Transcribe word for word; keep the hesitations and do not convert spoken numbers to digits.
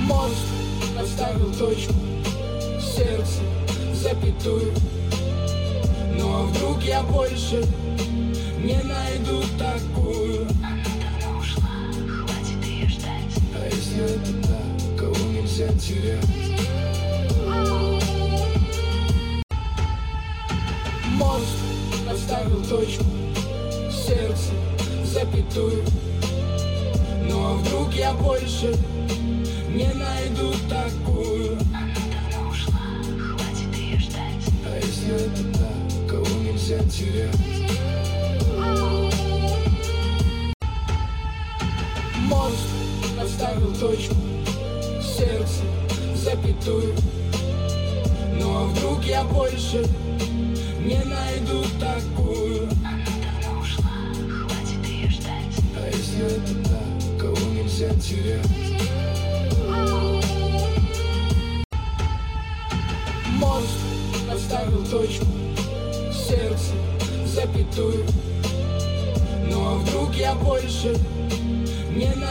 Мозг поставил точку, сердце запятую. Ну а вдруг я больше не найду такую? Она давно ушла, хватит ее ждать. А если это та, кого нельзя терять? Мозг поставил точку, сердце запятую. Ну а вдруг я больше не найду такую? Она давно ушла, хватит ее ждать. А если это та, кого нельзя терять? Мозг поставил точку, сердце запятую. Ну а вдруг я больше не найду такую? Она давно ушла, хватит ее ждать. А если это та, кого нельзя терять? Мозг поставил точку, сердце запятую. Ну а вдруг я больше не найду